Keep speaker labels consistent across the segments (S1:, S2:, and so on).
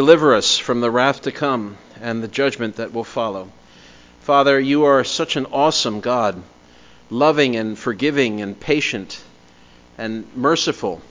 S1: Deliver us from the wrath to come and the judgment that will follow. Father, you are such an awesome God, loving and forgiving and patient and merciful.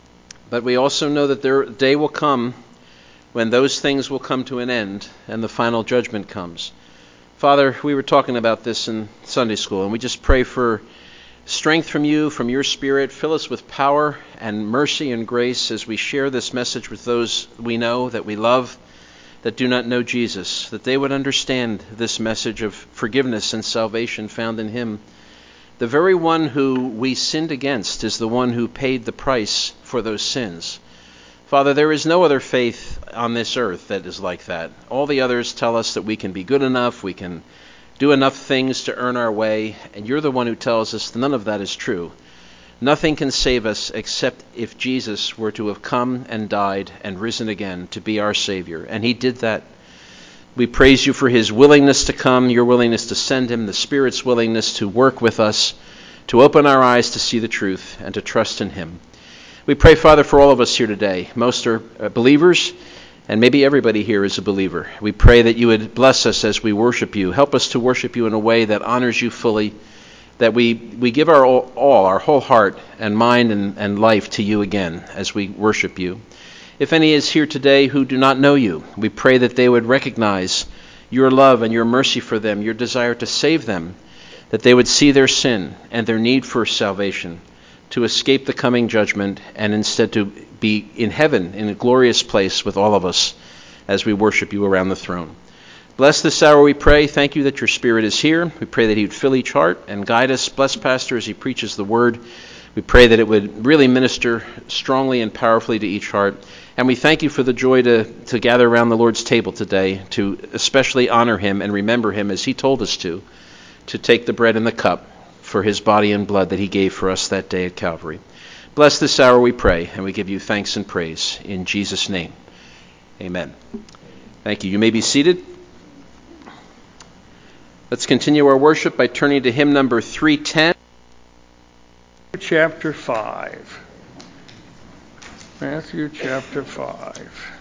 S1: But we also know that a day will come when those things will come to an end and the final judgment comes. Father, we were talking about this in Sunday school, and we just pray for strength from you, from your Spirit. Fill us with power and mercy and grace as we share this message with those we know, that we love, that do not know Jesus, that they would understand this message of forgiveness and salvation found in him. The very one who we sinned against is the one who paid the price for those sins. Father, there is no other faith on this earth that is like that. All the others tell us that we can be good enough, we can do enough things to earn our way, and you're the one who tells us none of that is true. Nothing can save us except if Jesus were to have come and died and risen again to be our Savior, and he did that. We praise you for his willingness to come, your willingness to send him, the Spirit's willingness to work with us, to open our eyes to see the truth and to trust in him. We pray, Father, for all of us here today. Most are believers, and maybe everybody here is a believer. We pray that you would bless us as we worship you. Help us to worship you in a way that honors you fully, that we give our all, our whole heart and mind and life to you again as we worship you. If any is here today who do not know you, we pray that they would recognize your love and your mercy for them, your desire to save them, that they would see their sin and their need for salvation, to escape the coming judgment and instead to be in heaven in a glorious place with all of us as we worship you around the throne. Bless this hour, we pray. Thank you that your Spirit is here. We pray that he would fill each heart and guide us. Bless Pastor as he preaches the word. We pray that it would really minister strongly and powerfully to each heart. And we thank you for the joy to gather around the Lord's table today, to especially honor him and remember him as he told us to take the bread and the cup for his body and blood that he gave for us that day at Calvary. Bless this hour, we pray, and we give you thanks and praise in Jesus' name. Amen. Thank you. You may be seated. Let's continue our worship by turning to hymn number 310.
S2: Chapter 5. Matthew chapter 5.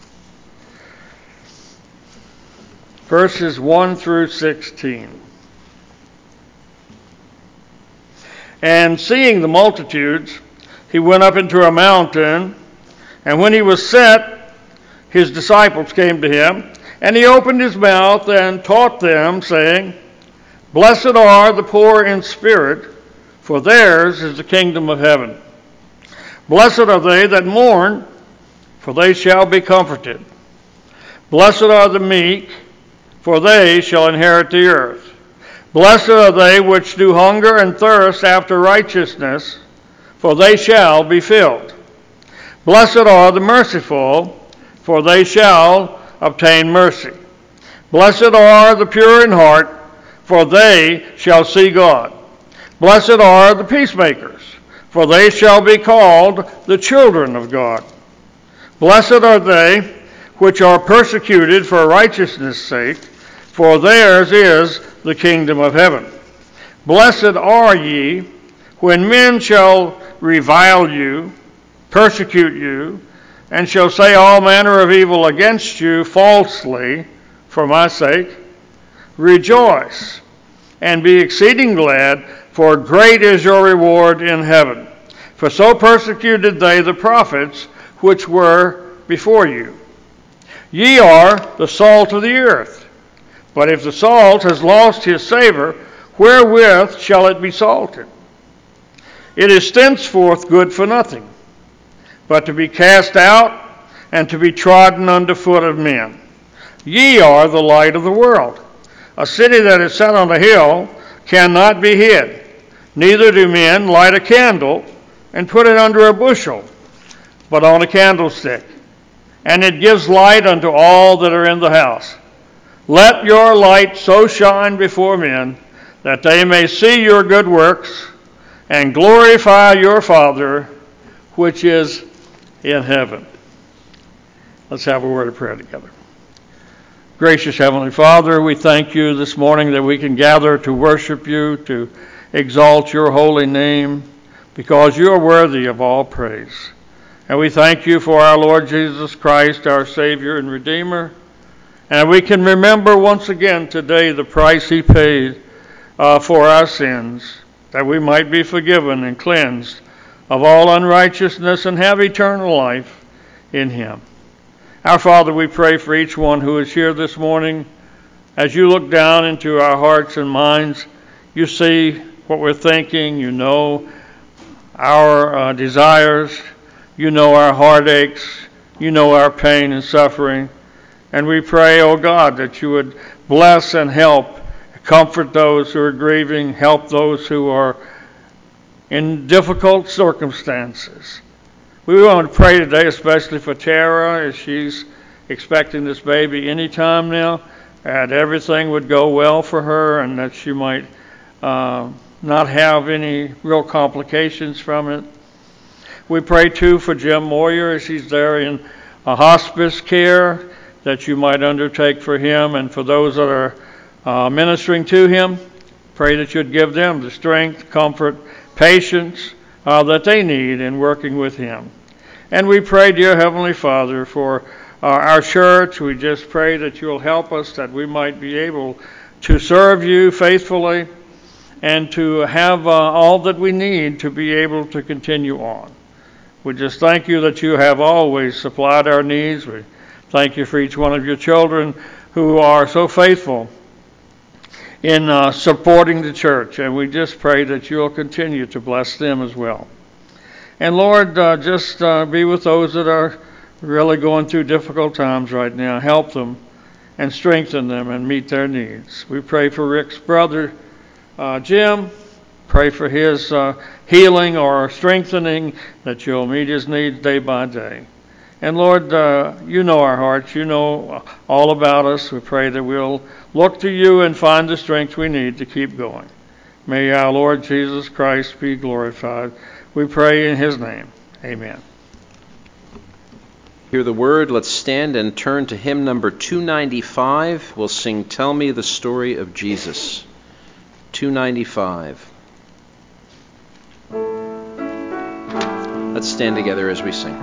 S2: Verses 1 through 16. And seeing the multitudes, he went up into a mountain, and when he was set, his disciples came to him, and he opened his mouth and taught them, saying, Blessed are the poor in spirit, for theirs is the kingdom of heaven. Blessed are they that mourn, for they shall be comforted. Blessed are the meek, for they shall inherit the earth. Blessed are they which do hunger and thirst after righteousness, for they shall be filled. Blessed are the merciful, for they shall obtain mercy. Blessed are the pure in heart, for they shall see God. Blessed are the peacemakers, for they shall be called the children of God. Blessed are they which are persecuted for righteousness' sake, for theirs is the kingdom of heaven. Blessed are ye when men shall revile you, persecute you, and shall say all manner of evil against you falsely for my sake. Rejoice and be exceeding glad, for great is your reward in heaven. For so persecuted they the prophets which were before you. Ye are the salt of the earth. But if the salt has lost his savor, wherewith shall it be salted? It is thenceforth good for nothing, but to be cast out and to be trodden under foot of men. Ye are the light of the world. A city that is set on a hill cannot be hid. Neither do men light a candle and put it under a bushel, but on a candlestick, and it gives light unto all that are in the house. Let your light so shine before men that they may see your good works and glorify your Father which is in heaven. Let's have a word of prayer together. Gracious Heavenly Father, we thank you this morning that we can gather to worship you, to exalt your holy name, because you are worthy of all praise. And we thank you for our Lord Jesus Christ, our Savior and Redeemer. And we can remember once again today the price he paid for our sins, that we might be forgiven and cleansed of all unrighteousness and have eternal life in him. Our Father, we pray for each one who is here this morning. As you look down into our hearts and minds, you see what we're thinking, you know our desires, you know our heartaches, you know our pain and suffering. And we pray, oh God, that you would bless and help, comfort those who are grieving, help those who are in difficult circumstances. We want to pray today especially for Tara as she's expecting this baby any time now, that everything would go well for her and that she might not have any real complications from it. We pray too for Jim Moyer as he's there in hospice care, that you might undertake for him and for those that are ministering to him. Pray that you'd give them the strength, comfort, patience that they need in working with him. And we pray, dear Heavenly Father, for our church. We just pray that you'll help us, that we might be able to serve you faithfully and to have all that we need to be able to continue on. We just thank you that you have always supplied our needs. We thank you for each one of your children who are so faithful in supporting the church, and we just pray that you'll continue to bless them as well. And Lord, just be with those that are really going through difficult times right now. Help them and strengthen them and meet their needs. We pray for Rick's brother, Jim. Pray for his healing or strengthening, that you'll meet his needs day by day. And Lord, you know our hearts. You know all about us. We pray that we'll look to you and find the strength we need to keep going. May our Lord Jesus Christ be glorified. We pray in his name. Amen.
S1: Hear the word. Let's stand and turn to hymn number 295. We'll sing Tell Me the Story of Jesus. 295. Let's stand together as we sing.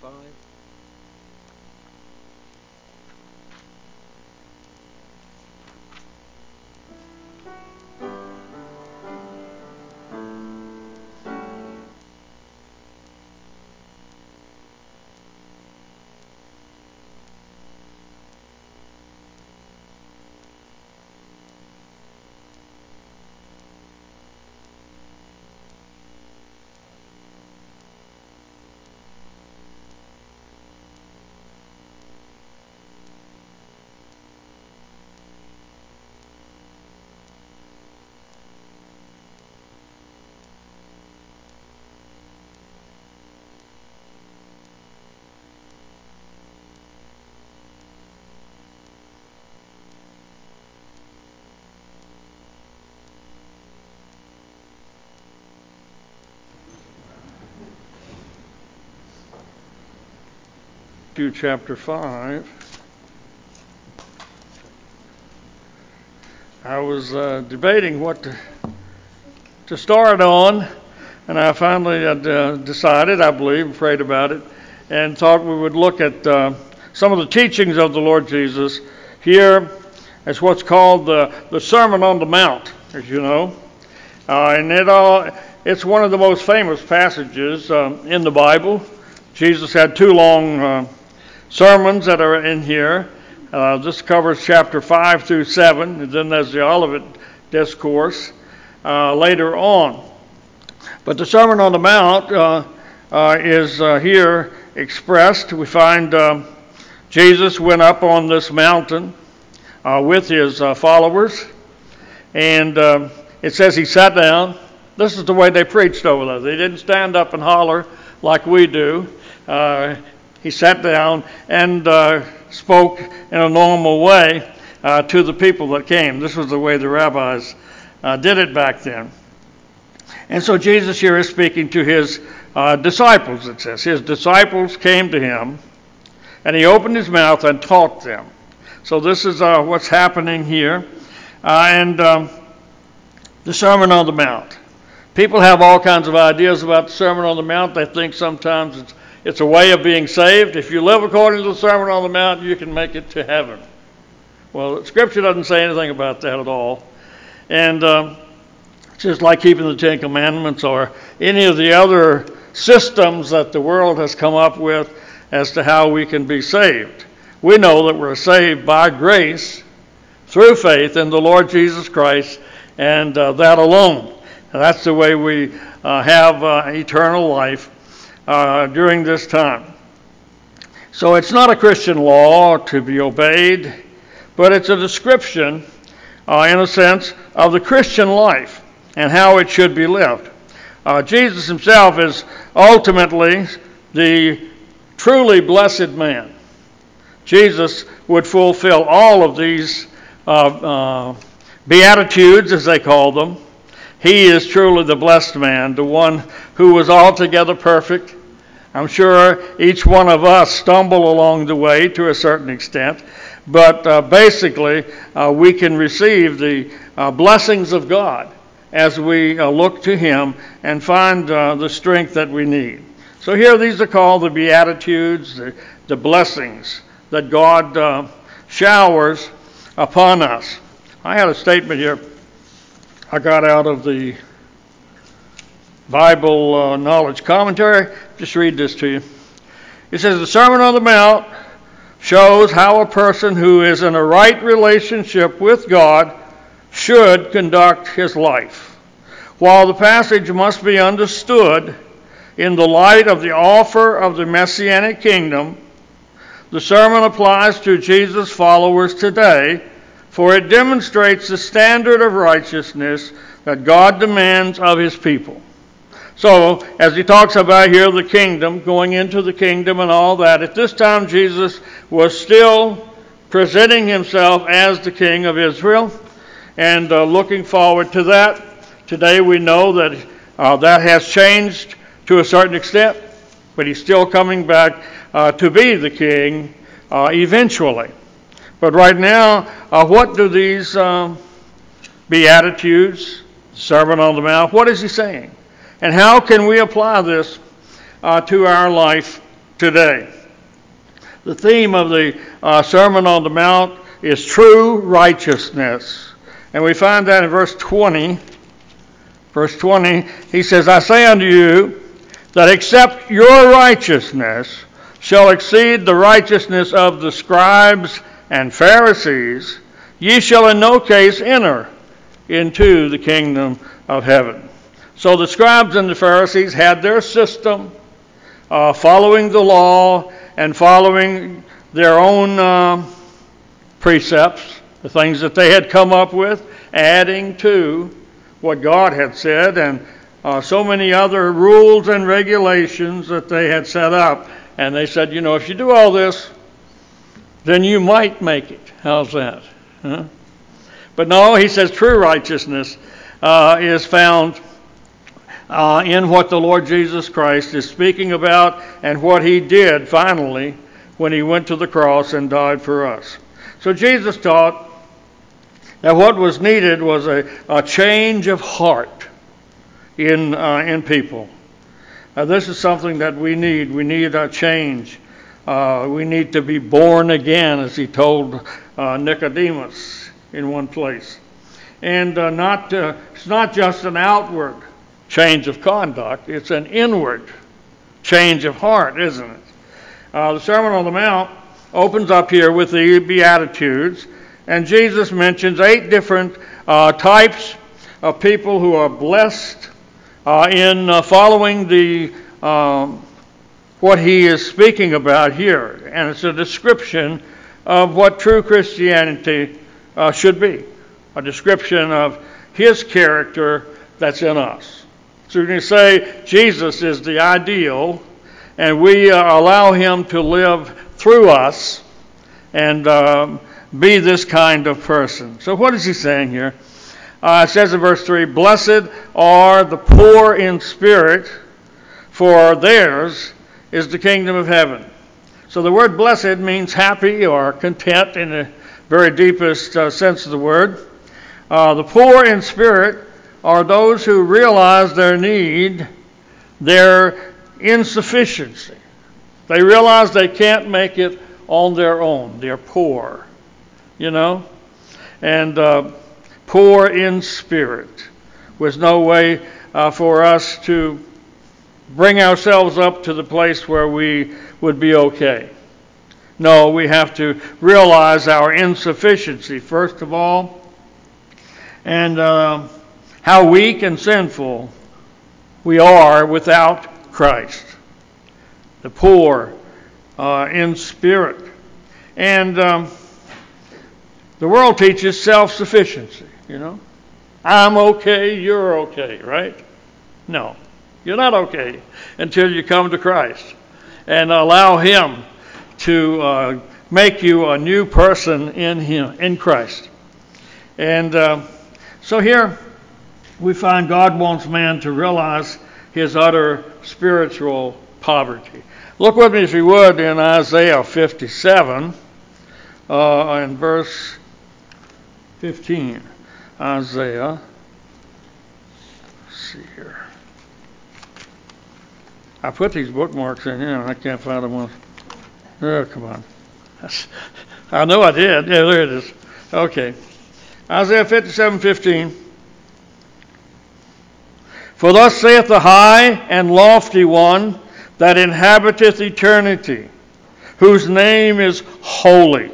S1: 5.
S2: To chapter 5. I was debating what to start on, and I finally decided, I believe, prayed about it, and thought we would look at some of the teachings of the Lord Jesus here as what's called the Sermon on the Mount, as you know. And it's one of the most famous passages in the Bible. Jesus had two long sermons that are in here. This covers chapter 5 through 7, and then there's the Olivet Discourse later on. But the Sermon on the Mount is here expressed. We find Jesus went up on this mountain with his followers, and it says he sat down. This is the way they preached over there. They didn't stand up and holler like we do. He sat down and spoke in a normal way to the people that came. This was the way the rabbis did it back then. And so Jesus here is speaking to his disciples, it says. His disciples came to him, and he opened his mouth and taught them. So this is what's happening here. And the Sermon on the Mount. People have all kinds of ideas about the Sermon on the Mount. They think sometimes it's a way of being saved. If you live according to the Sermon on the Mount, you can make it to heaven. Well, Scripture doesn't say anything about that at all. And it's just like keeping the Ten Commandments or any of the other systems that the world has come up with as to how we can be saved. We know that we're saved by grace through faith in the Lord Jesus Christ, and that alone. And that's the way we have eternal life during this time. So it's not a Christian law to be obeyed, but it's a description, in a sense, of the Christian life and how it should be lived. Jesus himself is ultimately the truly blessed man. Jesus would fulfill all of these beatitudes, as they call them. He is truly the blessed man, the one who was altogether perfect. I'm sure each one of us stumble along the way to a certain extent, but basically we can receive the blessings of God as we look to him and find the strength that we need. So here these are called the Beatitudes, the blessings that God showers upon us. I had a statement here I got out of the Bible Knowledge Commentary. Just read this to you. It says, the Sermon on the Mount shows how a person who is in a right relationship with God should conduct his life. While the passage must be understood in the light of the offer of the Messianic kingdom, the sermon applies to Jesus' followers today, for it demonstrates the standard of righteousness that God demands of his people. So, as he talks about here the kingdom, going into the kingdom and all that, at this time Jesus was still presenting himself as the king of Israel and looking forward to that. Today we know that that has changed to a certain extent, but he's still coming back to be the king eventually. But right now, what do these Beatitudes, Sermon on the Mount, what is he saying? And how can we apply this to our life today. The theme of the Sermon on the Mount is true righteousness. And we find that in verse 20. Verse 20, he says, I say unto you that except your righteousness shall exceed the righteousness of the scribes and Pharisees, ye shall in no case enter into the kingdom of heaven. So the scribes and the Pharisees had their system, following the law and following their own precepts, the things that they had come up with, adding to what God had said, and so many other rules and regulations that they had set up. And they said, if you do all this, then you might make it. How's that? Huh? But no, he says true righteousness is found in what the Lord Jesus Christ is speaking about and what he did finally when he went to the cross and died for us. So Jesus taught that what was needed was a change of heart in people. This is something that we need. We need a change. We need to be born again, as he told Nicodemus in one place. And it's not just an outward change of conduct. It's an inward change of heart, isn't it? The Sermon on the Mount opens up here with the Beatitudes, and Jesus mentions 8 different types of people who are blessed in following the what he is speaking about here. And it's a description of what true Christianity should be, a description of his character that's in us. So you can say Jesus is the ideal, and we allow him to live through us and be this kind of person. So what is he saying here? It says in verse 3, Blessed are the poor in spirit, for theirs is the kingdom of heaven. So the word blessed means happy or content in the very deepest sense of the word. The poor in spirit are those who realize their need, their insufficiency. They realize they can't make it on their own. They're poor, and poor in spirit, with no way for us to bring ourselves up to the place where we would be okay. No, we have to realize our insufficiency, first of all, and how weak and sinful we are without Christ. The poor in spirit. And the world teaches self-sufficiency, I'm okay, you're okay, right? No, you're not okay until you come to Christ and allow him to make you a new person in Christ. And so here we find God wants man to realize his utter spiritual poverty. Look with me, if you would, in Isaiah 57, in verse 15. Isaiah. Let's see here. I put these bookmarks in here, and I can't find them. Oh, come on. I know I did. Yeah, there it is. Okay. Isaiah 57:15. For thus saith the high and lofty one that inhabiteth eternity, whose name is holy.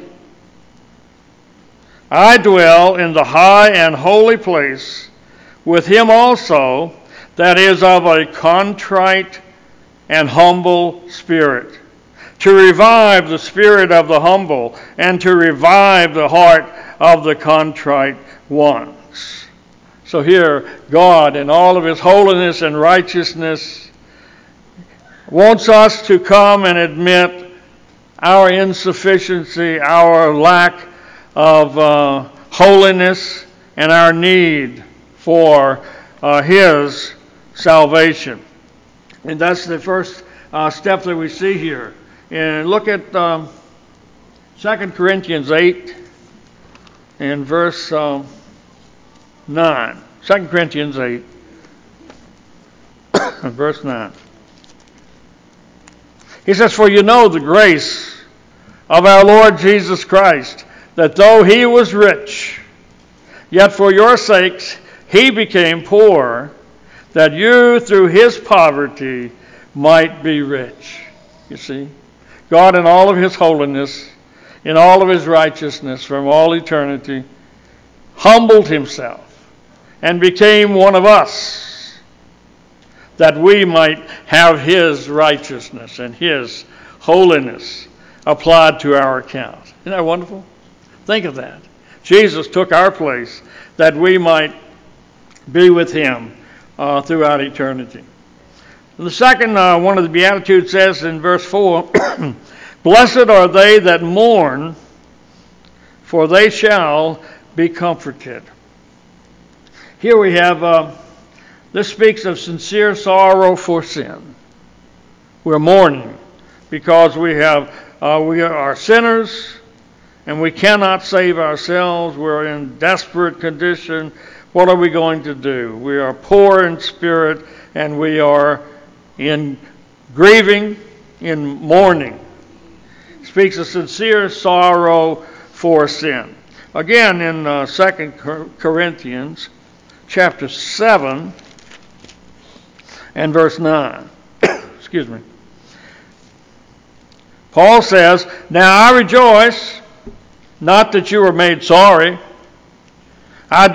S2: I dwell in the high and holy place with him also that is of a contrite and humble spirit, to revive the spirit of the humble and to revive the heart of the contrite ones. So here, God, in all of his holiness and righteousness, wants us to come and admit our insufficiency, our lack of holiness, and our need for his salvation. And that's the first step that we see here. And look at 2 Corinthians 8 and verse 9. 2 Corinthians 8 and verse 9. He says, for you know the grace of our Lord Jesus Christ, that though he was rich, yet for your sakes he became poor, that you through his poverty might be rich. You see, God in all of his holiness, in all of his righteousness from all eternity, humbled himself and became one of us, that we might have his righteousness and his holiness applied to our account. Isn't that wonderful? Think of that. Jesus took our place that we might be with him throughout eternity. The second one of the Beatitudes says in verse 4, blessed are they that mourn, for they shall be comforted. Here we have, this speaks of sincere sorrow for sin. We're mourning because we are sinners and we cannot save ourselves. We're in desperate condition. What are we going to do? We are poor in spirit and we are in grieving, in mourning. It speaks of sincere sorrow for sin. Again, in 2 Corinthians chapter 7 and verse 9. Excuse me. Paul says, now I rejoice, not that you were made sorry. But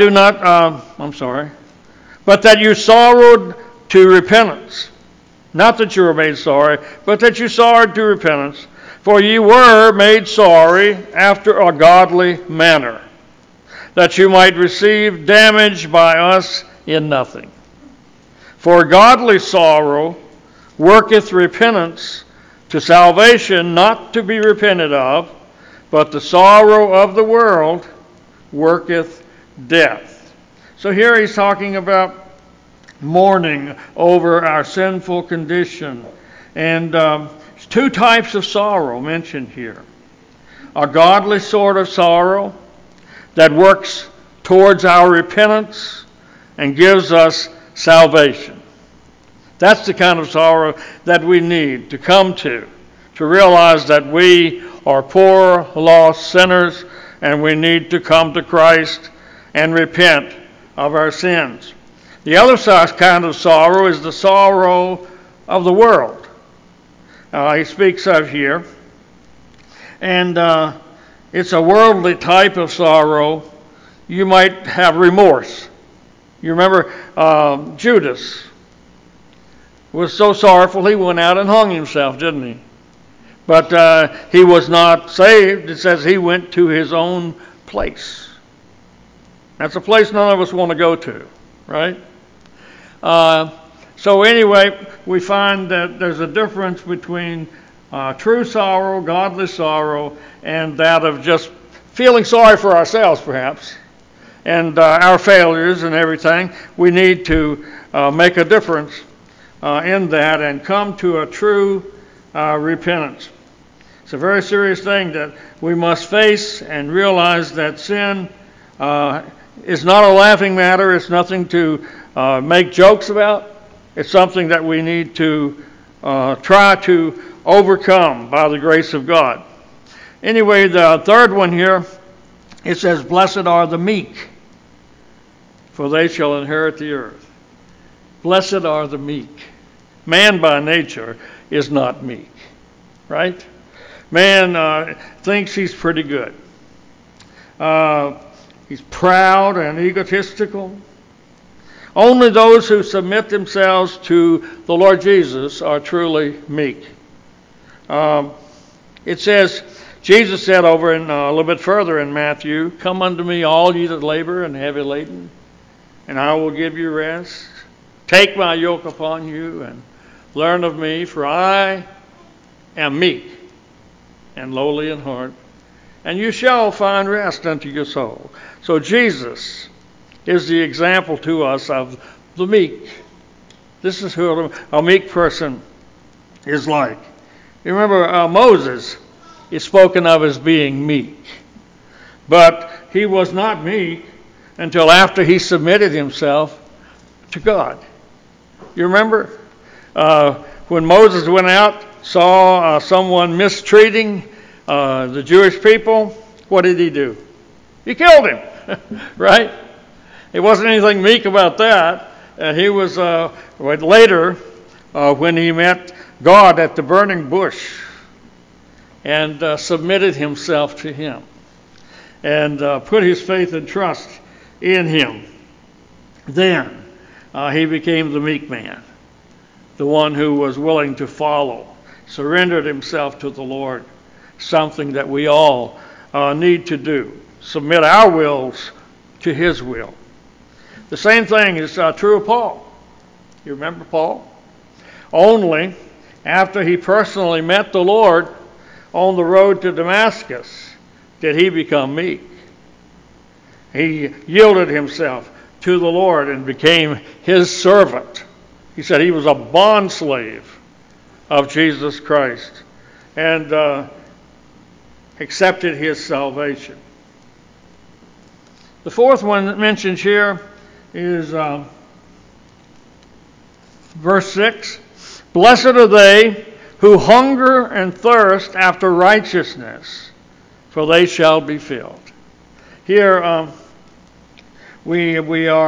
S2: that you sorrowed to repentance. Not that you were made sorry, but that you sorrowed to repentance. For ye were made sorry after a godly manner, that you might receive damage by us in nothing. For godly sorrow worketh repentance to salvation, not to be repented of, but the sorrow of the world worketh death. So here he's talking about mourning over our sinful condition. And two types of sorrow mentioned here. A godly sort of sorrow that works towards our repentance and gives us salvation. That's the kind of sorrow that we need to come to realize that we are poor, lost sinners, and we need to come to Christ and repent of our sins. The other kind of sorrow is the sorrow of the world. He speaks of here. And it's a worldly type of sorrow. You might have remorse. You remember Judas was so sorrowful he went out and hung himself, didn't he? But he was not saved. It says he went to his own place. That's a place none of us want to go to, right? So anyway, we find that there's a difference between true sorrow, godly sorrow, and that of just feeling sorry for ourselves, perhaps, and our failures and everything. We need to make a difference in that and come to a true repentance. It's a very serious thing that we must face and realize that sin is not a laughing matter. It's nothing to make jokes about. It's something that we need to try to overcome by the grace of God. Anyway, the third one here, it says, blessed are the meek, for they shall inherit the earth. Blessed are the meek. Man by nature is not meek, right? Man thinks he's pretty good. He's proud and egotistical. Only those who submit themselves to the Lord Jesus are truly meek. It says, Jesus said over in a little bit further in Matthew, come unto me all ye that labor and heavy laden, and I will give you rest. Take my yoke upon you and learn of me, for I am meek and lowly in heart, and you shall find rest unto your soul. So Jesus is the example to us of the meek. This is who a meek person is like. You remember Moses is spoken of as being meek, but he was not meek until after he submitted himself to God. You remember when Moses went out saw someone mistreating the Jewish people, what did he do? He killed him, right? It wasn't anything meek about that. He was later when he met God at the burning bush and submitted himself to him and put his faith and trust in him. Then he became the meek man, the one who was willing to follow, surrendered himself to the Lord, something that we all need to do. Submit our wills to his will. The same thing is true of Paul. You remember Paul? Only after he personally met the Lord on the road to Damascus did he become meek. He yielded himself to the Lord and became his servant. He said he was a bondslave of Jesus Christ and accepted his salvation. The fourth one that mentioned here is verse 6. Blessed are they who hunger and thirst after righteousness, for they shall be filled. Here we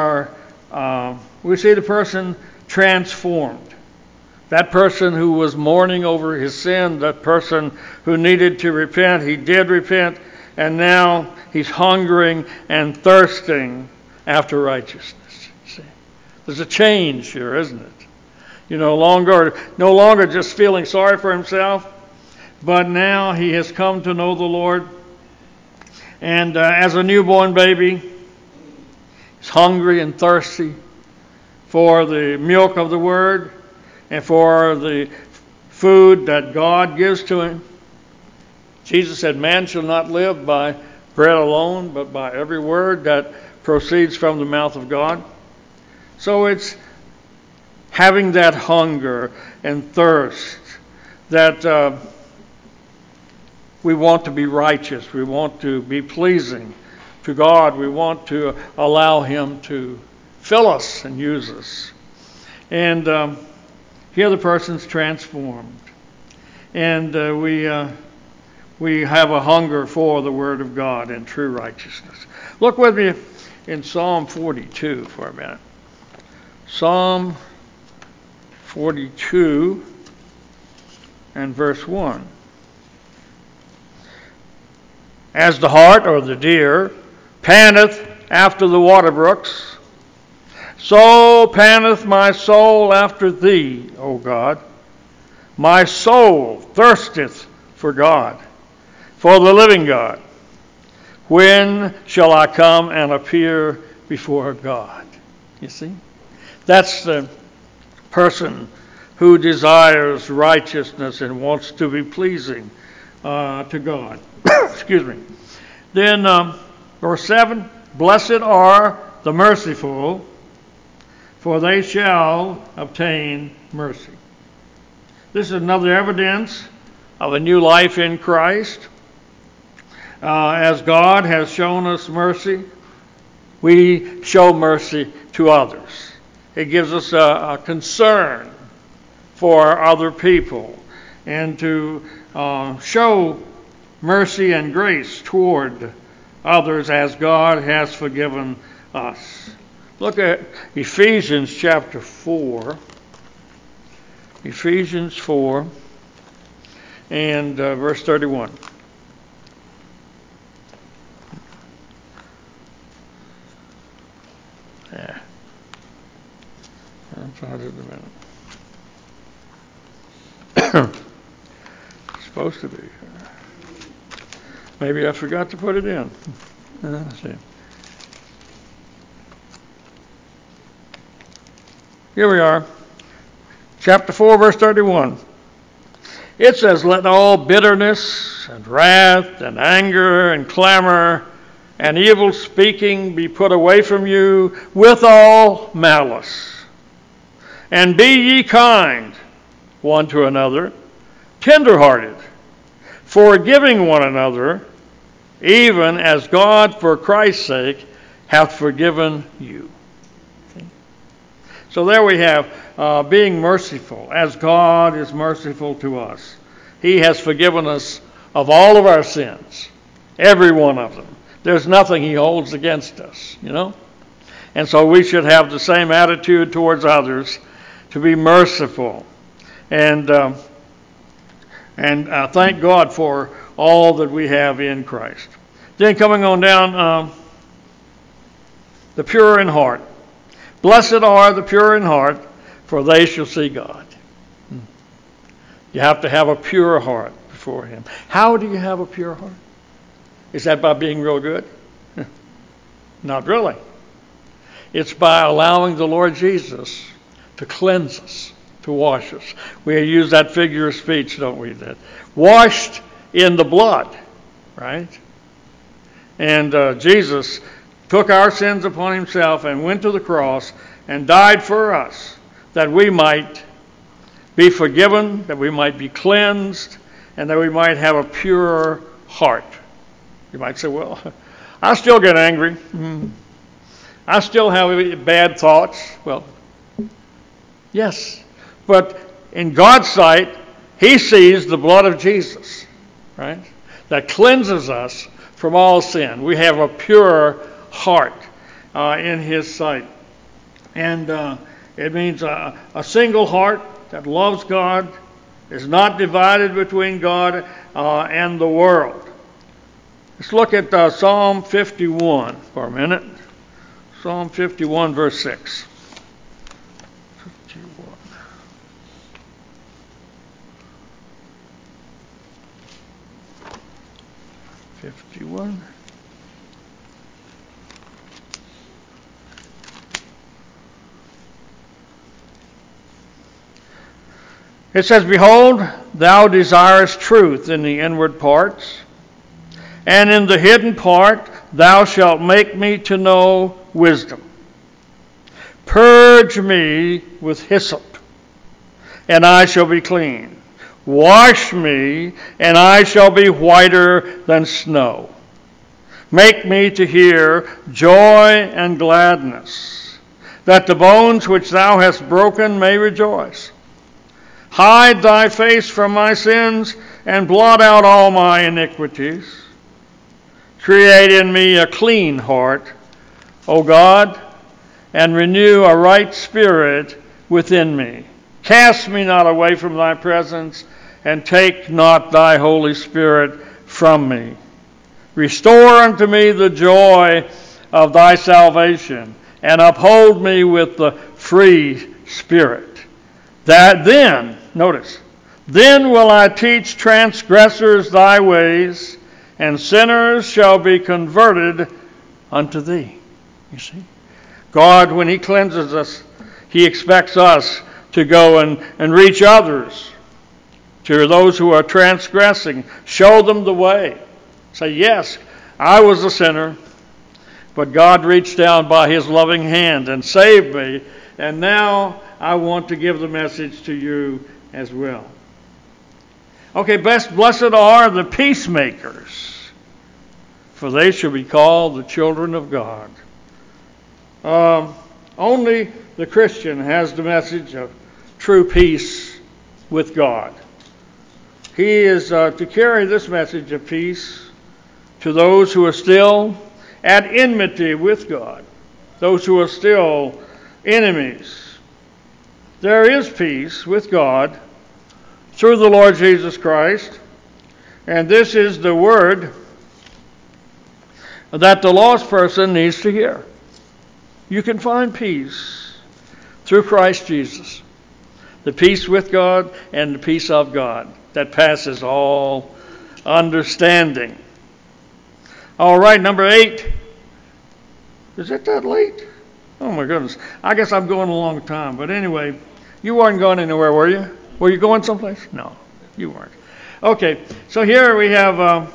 S2: see the person transformed. That person who was mourning over his sin, that person who needed to repent, he did repent, and now he's hungering and thirsting after righteousness. See? There's a change here, isn't it? No longer just feeling sorry for himself, but now he has come to know the Lord. And as a newborn baby, he's hungry and thirsty for the milk of the Word and for the food that God gives to him. Jesus said, man shall not live by bread alone, but by every word that proceeds from the mouth of God. So it's having that hunger and thirst that we want to be righteous. We want to be pleasing to God. We want to allow him to fill us and use us. And here the person's transformed. And we have a hunger for the Word of God and true righteousness. Look with me in Psalm 42 for a minute. Psalm 42 and verse 1. As the hart or the deer panteth after the water brooks, so panteth my soul after thee, O God. My soul thirsteth for God, for the living God. When shall I come and appear before God? You see? That's the person who desires righteousness and wants to be pleasing to God. Excuse me. Then verse 7, blessed are the merciful, for they shall obtain mercy. This is another evidence of a new life in Christ. As God has shown us mercy, we show mercy to others. It gives us a concern for other people and to show mercy and grace toward others as God has forgiven us. Look at Ephesians chapter 4. Ephesians 4 and verse 31. Yeah. I'll find it in a minute. It's supposed to be. Maybe I forgot to put it in. Let's see. Here we are. Chapter 4, verse 31. It says, let all bitterness and wrath and anger and clamor and evil speaking be put away from you with all malice. And be ye kind one to another, tender-hearted, forgiving one another, even as God for Christ's sake hath forgiven you. Okay? So there we have being merciful, as God is merciful to us. He has forgiven us of all of our sins, every one of them. There's nothing He holds against us, you know. And so we should have the same attitude towards others, to be merciful, and thank God for all that we have in Christ. Then coming on down, the pure in heart. Blessed are the pure in heart, for they shall see God. You have to have a pure heart before Him. How do you have a pure heart? Is that by being real good? Not really. It's by allowing the Lord Jesus to cleanse us, to wash us. We use that figure of speech, don't we? That washed in the blood, right? And Jesus took our sins upon Himself and went to the cross and died for us, that we might be forgiven, that we might be cleansed, and that we might have a pure heart. You might say, well, I still get angry. I still have bad thoughts. Well, yes. But in God's sight, He sees the blood of Jesus, right? That cleanses us from all sin. We have a pure heart in His sight. And it means a single heart that loves God, is not divided between God and the world. Let's look at Psalm 51 for a minute. Psalm 51, verse 6. 51. It says, Behold, thou desirest truth in the inward parts, and in the hidden part thou shalt make me to know wisdom. Purge me with hyssop, and I shall be clean. Wash me, and I shall be whiter than snow. Make me to hear joy and gladness, that the bones which thou hast broken may rejoice. Hide thy face from my sins, and blot out all my iniquities. Create in me a clean heart, O God, and renew a right spirit within me. Cast me not away from thy presence, and take not thy Holy Spirit from me. Restore unto me the joy of thy salvation, and uphold me with the free spirit. That then, notice, then will I teach transgressors thy ways, and sinners shall be converted unto thee. You see? God, when He cleanses us, He expects us to go and reach others, to those who are transgressing. Show them the way. Say, yes, I was a sinner, but God reached down by His loving hand and saved me, and now I want to give the message to you as well. Okay, blessed are the peacemakers, for they shall be called the children of God. Only the Christian has the message of true peace with God. He is to carry this message of peace to those who are still at enmity with God, those who are still enemies. There is peace with God through the Lord Jesus Christ, and this is the word that the lost person needs to hear. You can find peace through Christ Jesus, the peace with God and the peace of God that passes all understanding. All right, number 8. Is it that late? Oh my goodness. I guess I'm going a long time. But anyway, you weren't going anywhere, were you? Were you going someplace? No, you weren't. Okay, so here we have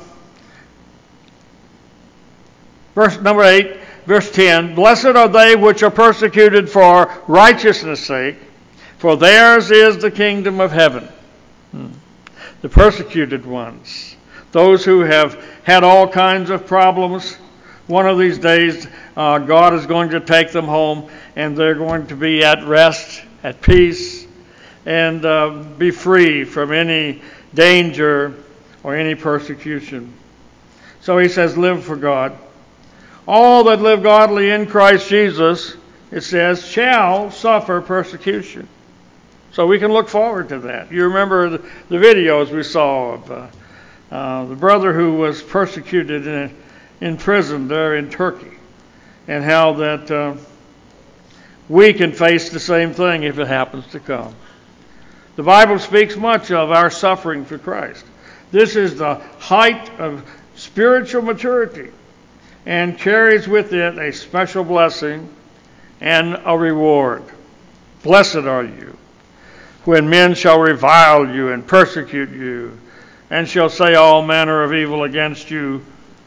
S2: verse number 8, verse 10. Blessed are they which are persecuted for righteousness' sake, for theirs is the kingdom of heaven. The persecuted ones, those who have had all kinds of problems, One of these days, God is going to take them home, and they're going to be at rest, at peace, and be free from any danger or any persecution. So he says, live for God. All that live godly in Christ Jesus, it says, shall suffer persecution. So we can look forward to that. You remember the videos we saw of the brother who was persecuted in prison there in Turkey, and how that we can face the same thing if it happens to come. The Bible speaks much of our suffering for Christ. This is the height of spiritual maturity and carries with it a special blessing and a reward. Blessed are you when men shall revile you and persecute you, and shall say all manner of evil against you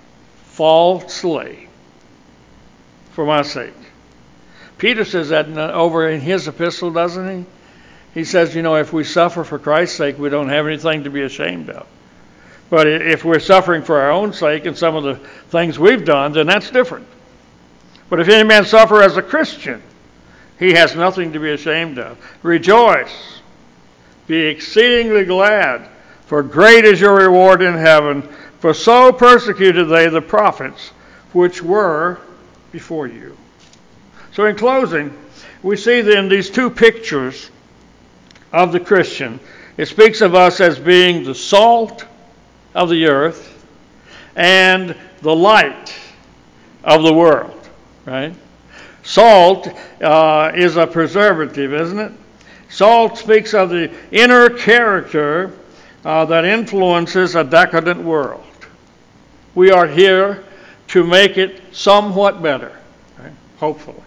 S2: falsely for my sake. Peter says that over in his epistle, doesn't he? He says, if we suffer for Christ's sake, we don't have anything to be ashamed of. But if we're suffering for our own sake and some of the things we've done, then that's different. But if any man suffer as a Christian, he has nothing to be ashamed of. Rejoice, be exceedingly glad, for great is your reward in heaven, for so persecuted they the prophets which were before you. So in closing, we see then these two pictures of the Christian. It speaks of us as being the salt of the earth and the light of the world, right? Salt is a preservative, isn't it? Salt speaks of the inner character that influences a decadent world. We are here to make it somewhat better, right? Hopefully.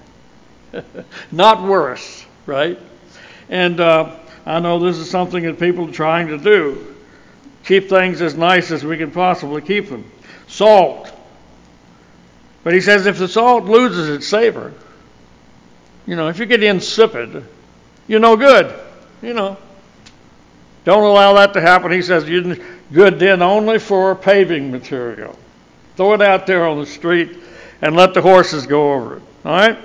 S2: Not worse, right? And I know this is something that people are trying to do. Keep things as nice as we can possibly keep them. Salt. But he says if the salt loses its savor, if you get insipid, you're no good. Don't allow that to happen. He says you're good then only for paving material. Throw it out there on the street and let the horses go over it. All right?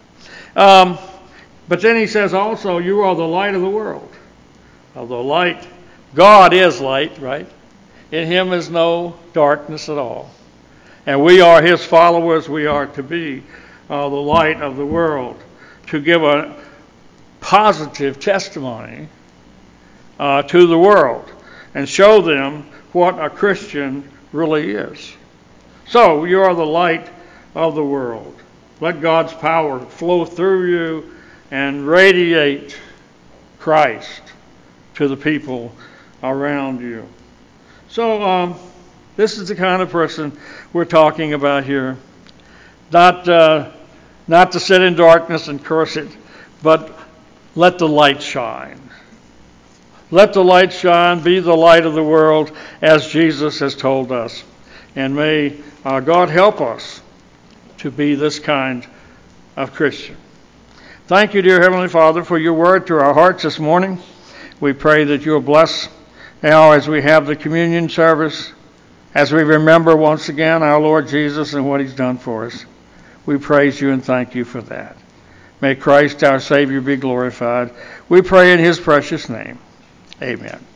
S2: But then he says also, you are the light of the world. Although light, God is light, right? In him is no darkness at all. And we are his followers. We are to be the light of the world, to give a positive testimony to the world and show them what a Christian really is. So you are the light of the world. Let God's power flow through you and radiate Christ to the people around you. So this is the kind of person we're talking about here. Not to sit in darkness and curse it, but let the light shine. Let the light shine, be the light of the world, as Jesus has told us. And may God help us to be this kind of Christian. Thank you, dear Heavenly Father, for your word to our hearts this morning. We pray that you'll bless now as we have the communion service, as we remember once again our Lord Jesus and what he's done for us. We praise you and thank you for that. May Christ our Savior be glorified. We pray in his precious name. Amen.